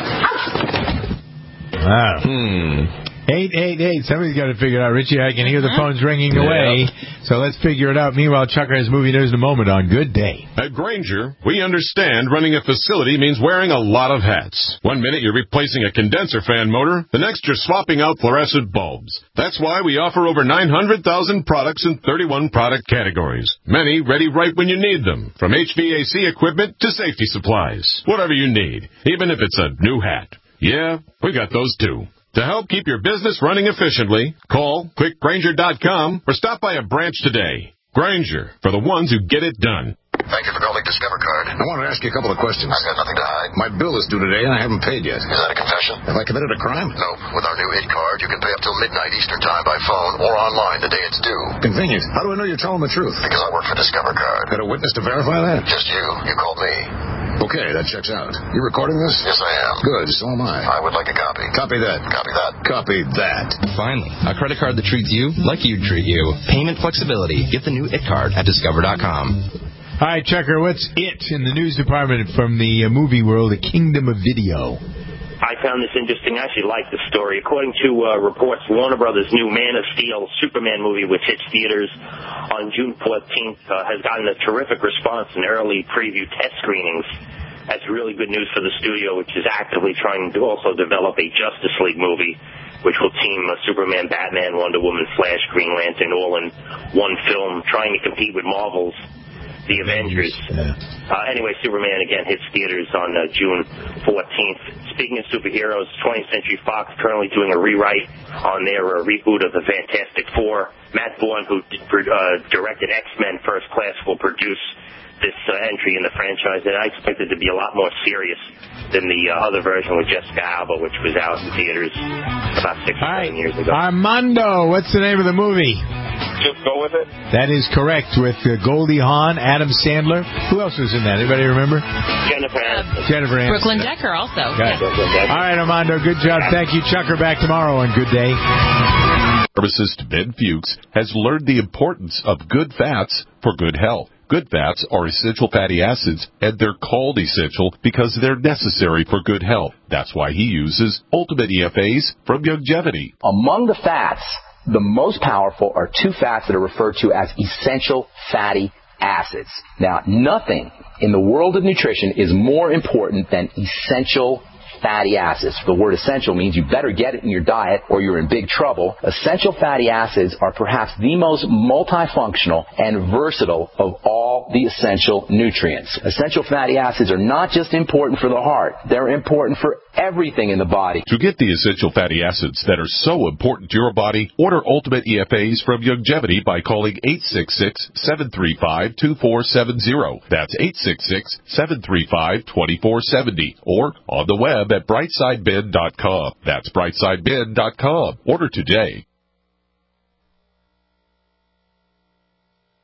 Wow. Hmm. eight eight eight. Somebody's got to figure it out. Richie, I can hear the phones ringing Yep. away. So let's figure it out. Meanwhile, Chucker has movie news in a moment on Good Day. At Grainger, we understand running a facility means wearing a lot of hats. One minute you're replacing a condenser fan motor, the next you're swapping out fluorescent bulbs. That's why we offer over nine hundred thousand products in thirty-one product categories. Many ready right when you need them, from H V A C equipment to safety supplies. Whatever you need, even if it's a new hat. Yeah, we got those too. To help keep your business running efficiently, call quick grainger dot com or stop by a branch today. Grainger, for the ones who get it done. Thank you for calling Discover Card. I want to ask you a couple of questions. I've got nothing to hide. My bill is due today, and I haven't paid yet. Is that a confession? Have I committed a crime? No. With our new It Card, you can pay up till midnight Eastern Time by phone or online the day it's due. Convenient. How do I know you're telling the truth? Because I work for Discover Card. Got a witness to verify that? Just you. You called me. Okay, that checks out. You recording this? Yes, I am. Good, so am I. I would like a copy. Copy that. Copy that. Copy that. Finally, a credit card that treats you like you'd treat you. Payment flexibility. Get the new It Card at Discover dot com. All right, Chucker, what's it in the news department from the uh, movie world, The Kingdom of Video? I found this interesting. I actually like the story. According to uh, reports, Warner Brothers' new Man of Steel Superman movie, which hits theaters on June fourteenth, uh, has gotten a terrific response in early preview test screenings. That's really good news for the studio, which is actively trying to also develop a Justice League movie, which will team uh, Superman, Batman, Wonder Woman, Flash, Green Lantern, all in one film, trying to compete with Marvel's The Avengers. Yeah. Uh, anyway, Superman again hits theaters on uh, June fourteenth. Speaking of superheroes, twentieth Century Fox currently doing a rewrite on their uh, reboot of the Fantastic Four. Matt Vaughn, who uh, directed X-Men First Class, will produce this uh, entry in the franchise, and I expect it to be a lot more serious than the uh, other version with Jessica Alba, which was out in theaters about six or seven years ago. Armando, what's the name of the movie? Just go with it. That is correct, with uh, Goldie Hawn, Adam Sandler. Who else was in that? Anybody remember? Jennifer Aniston. Jennifer Aniston. Brooklyn Decker also. Got it. All right, Armando, good job. Thank you. Chucker, back tomorrow on Good Day. Pharmacist Ben Fuchs has learned the importance of good fats for good health. Good fats are essential fatty acids, and they're called essential because they're necessary for good health. That's why he uses Ultimate E F As from Youngevity. Among the fats, the most powerful are two fats that are referred to as essential fatty acids. Now, nothing in the world of nutrition is more important than essential fatty acids. The word essential means you better get it in your diet or you're in big trouble. Essential fatty acids are perhaps the most multifunctional and versatile of all the essential nutrients. Essential fatty acids are not just important for the heart. They're important for everything in the body. To get the essential fatty acids that are so important to your body, order Ultimate E F As from Youngevity by calling eight six six, seven three five, two four seven zero. That's eight six six, seven three five, two four seven zero. Or on the web at brightside bin dot com. That's brightside bin dot com. Order today.